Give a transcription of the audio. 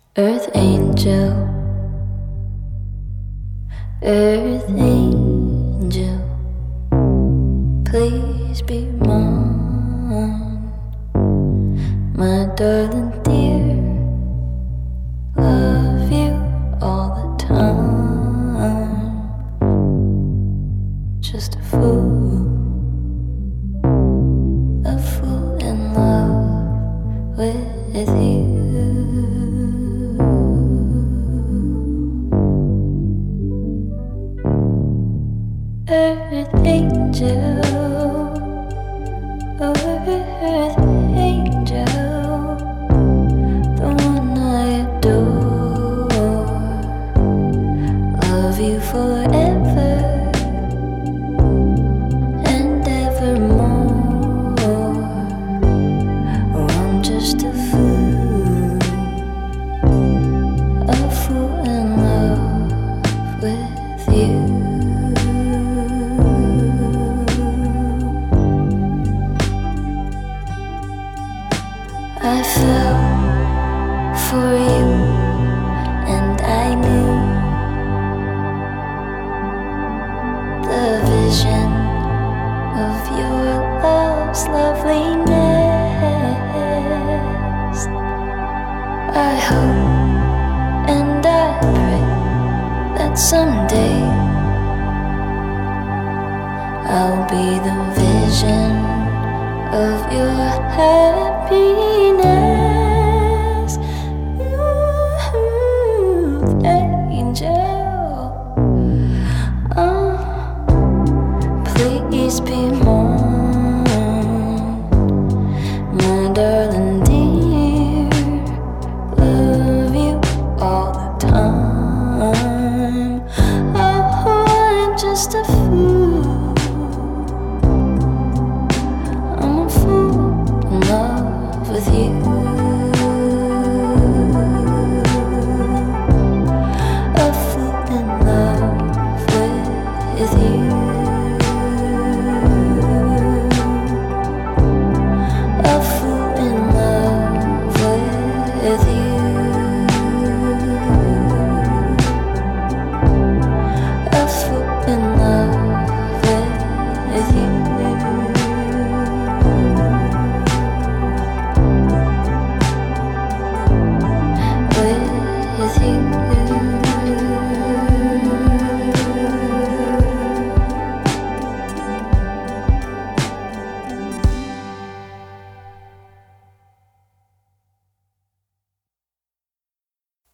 Earth angel, earth angel, please be mine, my darling dear. Love you all the time. Just a fool in love with you. Earth angel, earth angel, the one I adore. Love you forever and evermore. Oh, I'm just a fool in love with you. I fell for you, and I knew the vision of your love's loveliness. I hope and I pray that someday I'll be the vision of your happiness.